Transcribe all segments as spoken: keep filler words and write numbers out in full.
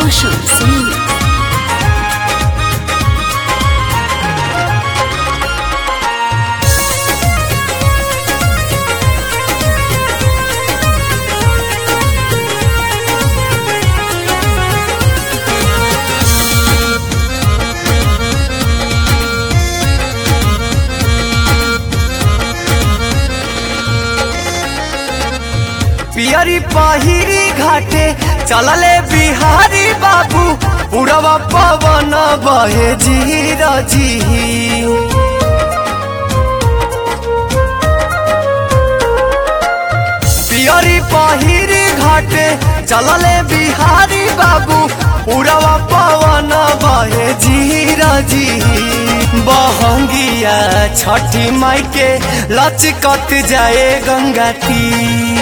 Roshan Singh. पियरी पहिरी घाटे चलले बिहारी बाबू उड़वा पवन बहे जीर जी। पियरी पहिरी घाटे चलले बिहारी बाबू उड़वा पवन बहे जीर जी। बहंगिया छठी माई के लचकत जाए गंगा तीर।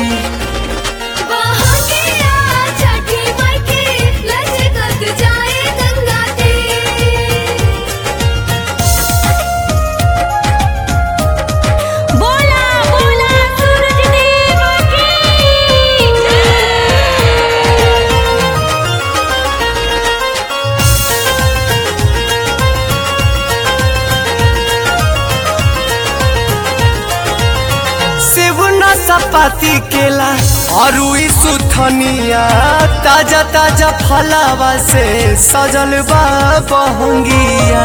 सपाती केला और सुथनिया ताजा ताजा फलावा से सजल बा बहंगिया।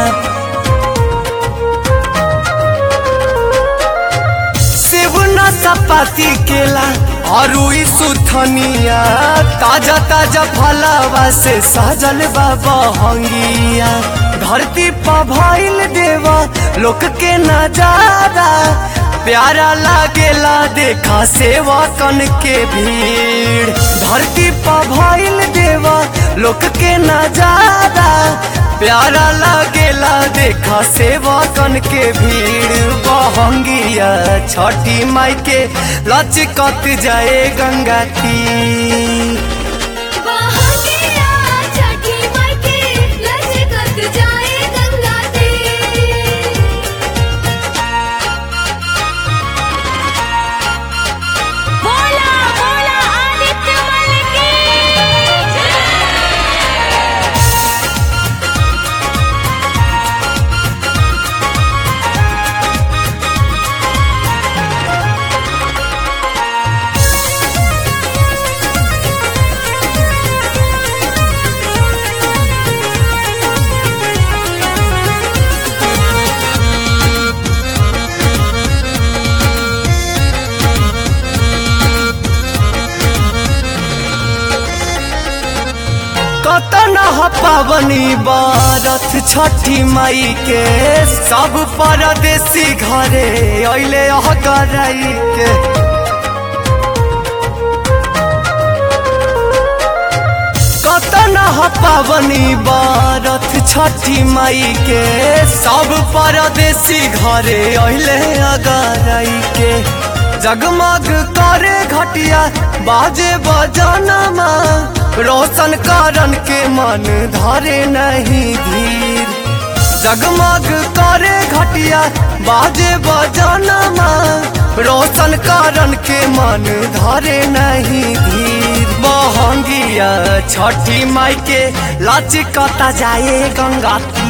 सेवना सपाती केला और सुथनिया ताजा ताजा फलावा से सजल बा बहंगिया। धरती पर भइल देवा लोक के नजारा प्यारा लागेला देखा सेवा कन के भीड़। धरती पर भइल देवा लोक के नजारा प्यारा लागेला देखा सेवा कन के भीड़। बहंगिया छठी माई के लचकत जाए गंगा तीर। कतन पावनी बारथ छठी माई के सब परदेसी घरे अइले अगराई के। कतन पावनी बारथ छठी माई के सब परदेसी घरे अइले अगराई के। जगमग करे घटिया बाजे बजानमा रोशन कारण के मन धरे नहीं धीर। जगमग करे घटिया बाजे बजानमा रोशन कारण के मन धरे नहीं धीर। बहंगिया छठी माई के लचकता जाए गंगा।